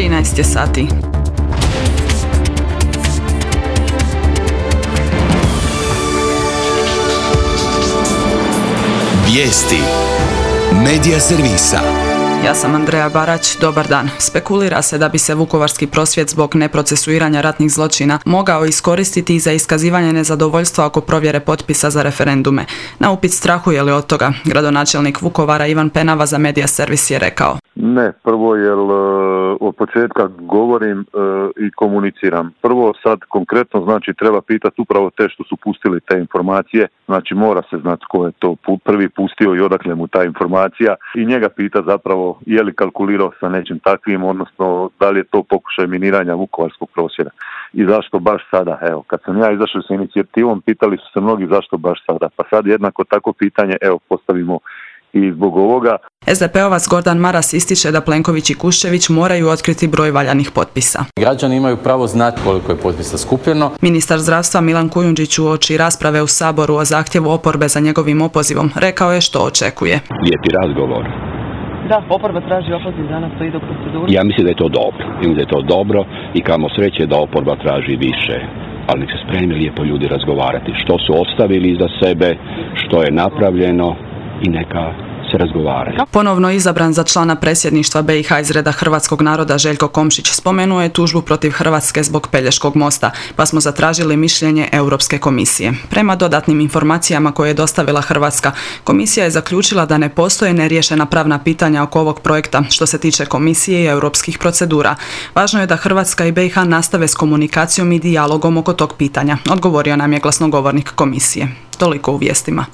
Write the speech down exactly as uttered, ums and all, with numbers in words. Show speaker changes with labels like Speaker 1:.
Speaker 1: trinaest je sati.
Speaker 2: Vijesti Medija servisa.
Speaker 1: Ja sam Andreja Barać, dobar dan. Spekulira se da bi se vukovarski prosvjed zbog neprocesuiranja ratnih zločina mogao iskoristiti za iskazivanje nezadovoljstva oko provjere potpisa za referendume. Na upit strahuje li od toga, gradonačelnik Vukovara Ivan Penava za Medija servis je rekao.
Speaker 3: Ne, prvo jer od početka govorim i komuniciram. Prvo sad konkretno znači treba pitati upravo te što su pustili te informacije, znači mora se znati ko je to prvi pustio i odakle mu ta informacija i njega pita zapravo je li kalkulirao sa nečim takvim, odnosno da li je to pokušaj miniranja vukovarskog prosvjeda i zašto baš sada. Evo, kad sam ja izašao sa inicijativom, pitali su se mnogi zašto baš sada, pa sad jednako tako pitanje, evo, postavimo i zbog ovoga.
Speaker 1: es de pe ovac Gordan Maras ističe da Plenković i Kuščević moraju otkriti broj valjanih potpisa.
Speaker 4: Građani imaju pravo znati koliko je potpisa skupljeno.
Speaker 1: Ministar zdravstva Milan Kujundžić uoči rasprave u Saboru o zahtjevu oporbe za njegovim opozivom rekao je što očekuje.
Speaker 5: Lijepi razgovor.
Speaker 6: Da, oporba traži opoziv danas, to ide u proceduru.
Speaker 5: Ja mislim da je to dobro. Mislim da je to dobro i kamo sreće da oporba traži više. Ali nek se spremi lijepo ljudi razgovarati. Što su ostavili iza sebe, što je napravljeno i neka se razgovaraju.
Speaker 1: Ponovno izabran za člana predsjedništva be i ha iz reda hrvatskog naroda Željko Komšić spomenuo je tužbu protiv Hrvatske zbog Pelješkog mosta, pa smo zatražili mišljenje Europske komisije. Prema dodatnim informacijama koje je dostavila Hrvatska, komisija je zaključila da ne postoje neriješena pravna pitanja oko ovog projekta što se tiče komisije i europskih procedura. Važno je da Hrvatska i be i ha nastave s komunikacijom i dijalogom oko tog pitanja, odgovorio nam je glasnogovornik komisije. Toliko u vijestima.